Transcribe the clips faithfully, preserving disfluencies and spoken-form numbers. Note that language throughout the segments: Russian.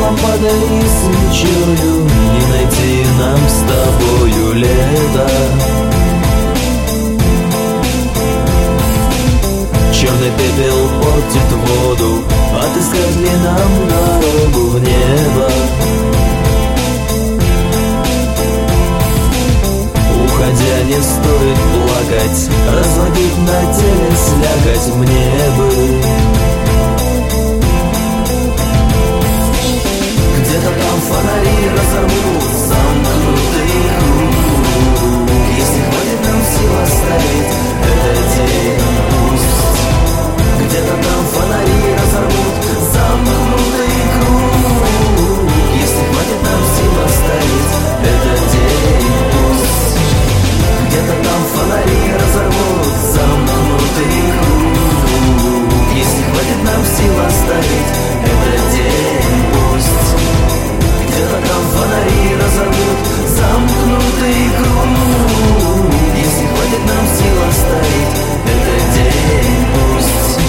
лампадой и свечою не найти нам с тобою лето. Черный пепел портит воду, отыскать ли нам дорогу в небо? Уходя, не стоит плакать, разводить на теле слякоть мне бы. Где-то там фонари разорвут замкнутый круг. Если хватит нам сил оставить этот день, пусть. Где-то там фонари разорвут замкнутый круг. Если хватит нам сил оставить этот день, пусть. Где-то там фонари разорвут замкнутый круг. Если хватит нам сил оставить этот день, пусть. Где-то там фонари разорвут замкнутый круг. Если хватит нам сил оставить этот день, пусть.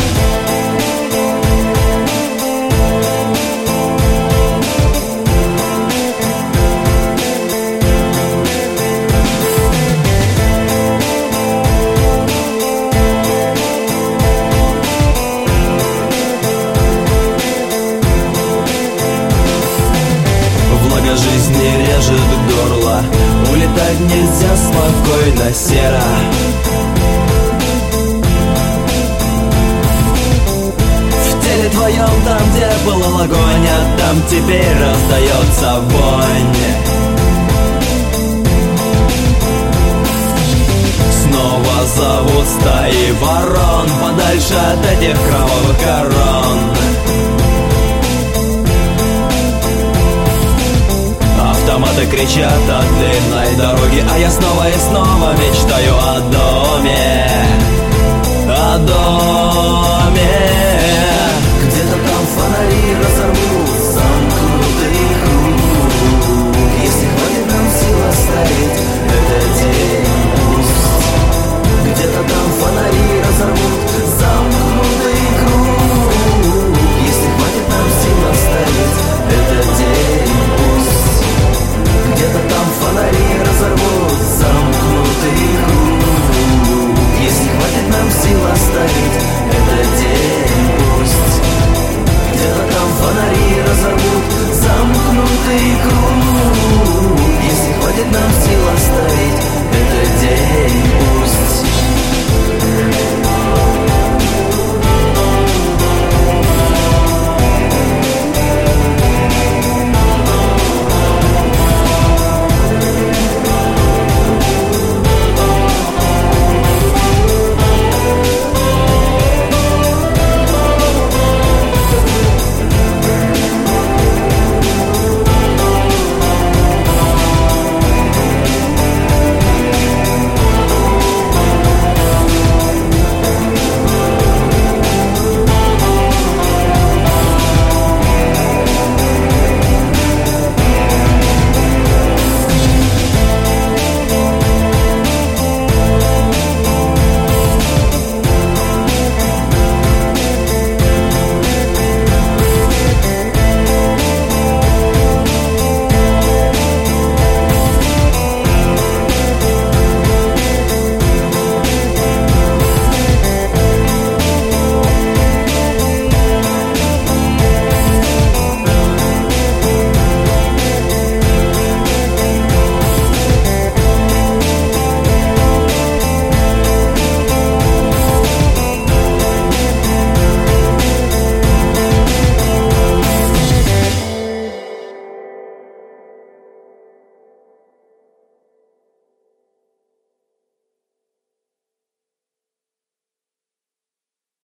Жизни режет горло, улетать нельзя спокойно, серо. В теле твоем, там, где был огонь, а там теперь раздается вонь. Снова зовут стаи ворон подальше от этих кровавых корон. Автоматы кричат от длинной дороги, а я снова и снова мечтаю о доме, о доме.